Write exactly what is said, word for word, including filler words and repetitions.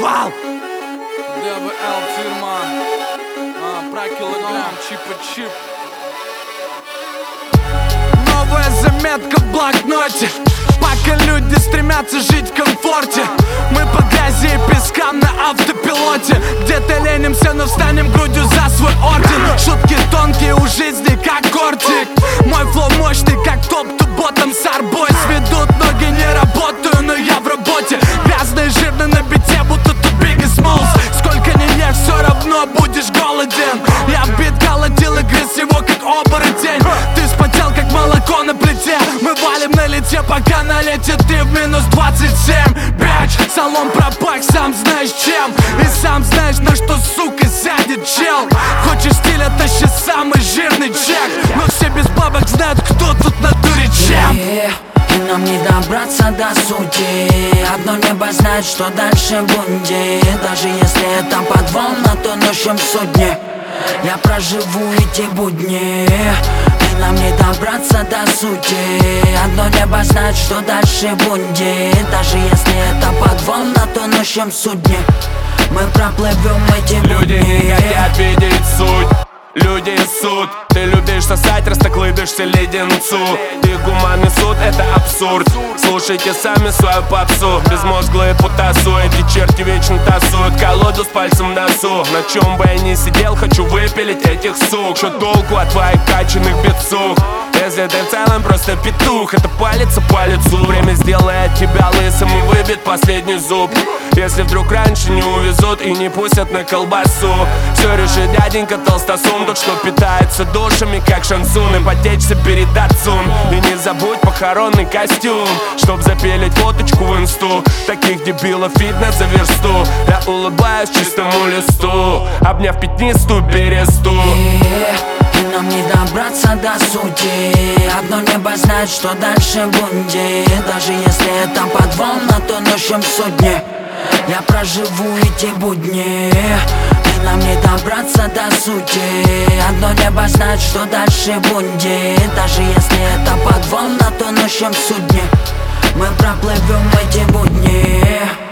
подвал. ДВЛ фирма, а, про килограмм, чипа-чип. Новая заметка в блокноте. Пока люди стремятся жить в комфорте, мы по грязи и пескам на автопилоте. Где-то ленимся, но встанем грудью за свой орден. Шутки тонкие у жизни, как кортик. Мой флоу мощный, как топ-ту-ботом с арбойс. Ведут ноги, не работаю, но я в работе. Грязный, жирный на бите, будто тут Biggie Smalls. Сколько не ешь, все равно будешь голоден. Я бит колотил и грыз его, как оборотень. Ты вспотел, как молоко на плите. Мы валим на лете, пока на лете ты в минус двадцать семь. Бэч, салон пропах, сам знаешь чем. И сам знаешь, на что, сука, сядет чел. Хочешь стиля, тащи самый жирный чек. Но все без бабок знают, кто тут на дуре чем. И нам не добраться до сути. Одно небо знает, что дальше будет. Даже если это подвал на тонущем судне, я проживу эти будни. И нам не добраться до сути. Одно небо знает, что дальше будет. Даже если это подвал на тонущем судне, мы проплывем эти будни. Люди не хотят видеть суть, люди суд. Ты любишь сосать, растоклыбишься леденцу. Ты гуманный суд, это абсурд. Слушайте сами свою попсу. Безмозглые путасу, эти черти вечно тасуют колоду с пальцем в носу. На чем бы я ни сидел, хочу выпилить этих сук. Что толку от твоих качаных бицух, если ты в целом просто петух? Это палец о палецу. Время сделает тебя лысым и выбит последний зуб. Если вдруг раньше не увезут и не пустят на колбасу, все решит дяденька толстосум, тот, что питается душами, как шансун, и потечься перед отцом. И не забудь похоронный костюм, чтоб запилить фоточку в инсту. Таких дебилов видно за версту. Я улыбаюсь чистому листу, обняв пятнистую бересту. И нам не добраться до сути. Одно небо знает, что дальше будет. Даже если это подвал на тонущем судне, я проживу эти будни. И нам не добраться до сути. Одно небо знает, что дальше будет. Даже если это подвал на тонущем судне, мы проплывем эти будни.